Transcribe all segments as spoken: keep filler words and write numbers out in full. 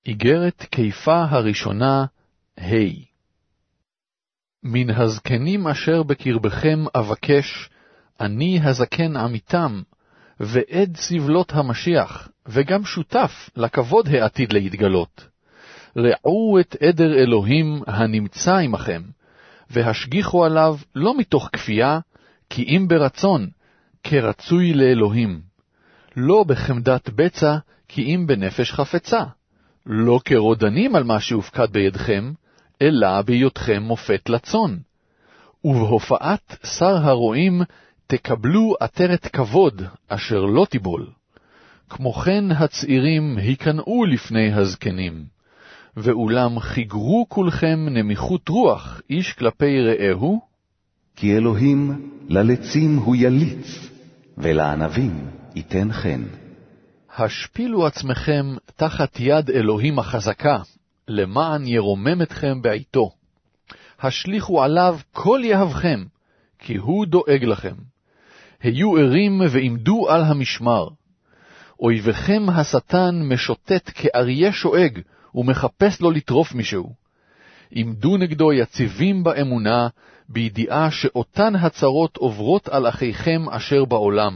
איגרת קיפה הראשונה, ה' מן הזקנים אשר בקרבכם אבקש, אני הזקן עמיתם, ועד סבלות המשיח, וגם שותף לכבוד העתיד להתגלות. ראו את עדר אלוהים הנמצא עמכם, והשגיחו עליו לא מתוך כפייה, כי אם ברצון, כרצוי לאלוהים. לא בחמדת בצע, כי אם בנפש חפצה. לא כרודנים על מה שהופקד בידכם, אלא בהיותכם מופת לצון. ובהופעת שר הרועים תקבלו עטרת כבוד אשר לא תיבול. כמו כן הצעירים היכנעו לפני הזקנים. ואולם חיגרו כולכם נמיכות רוח איש כלפי רעהו. כי אלוהים ללצים הוא יליץ, ולענבים ייתן חן. השפילו עצמכם תחת יד אלוהים החזקה, למען ירומם אתכם בעיתו. השליחו עליו כל יהבכם, כי הוא דואג לכם. היו ערים ועמדו על המשמר. אויבכם השטן משוטט כאריה שואג, ומחפש לו לטרוף מישהו. עמדו נגדו יציבים באמונה, בידיעה שאותן הצרות עוברות על אחיכם אשר בעולם.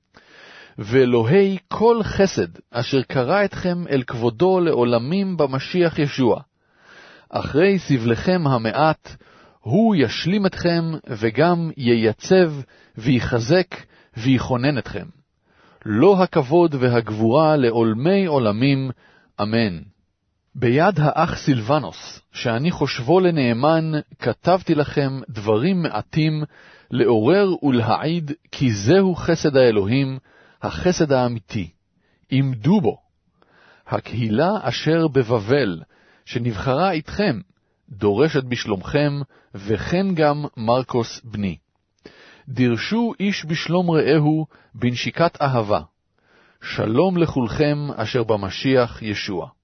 ואלוהי כל חסד, אשר קרא אתכם אל כבודו לעולמים במשיח ישוע. אחרי סבלכם המעט, הוא ישלים אתכם, וגם ייצב, ויחזק, ויכונן אתכם. לא הכבוד והגבורה לעולמי עולמים, אמן. ביד האח סילבנוס, שאני חושבו לנאמן, כתבתי לכם דברים מעטים, לעורר ולהעיד, כי זהו חסד האלוהים, החסד האמיתי. עמדו בו. הקהילה אשר בבבל, שנבחרה איתכם, דורשת בשלומכם, וכן גם מרקוס בני. דרשו איש בשלום רעהו בנשיקת אהבה. שלום לכולכם אשר במשיח ישוע.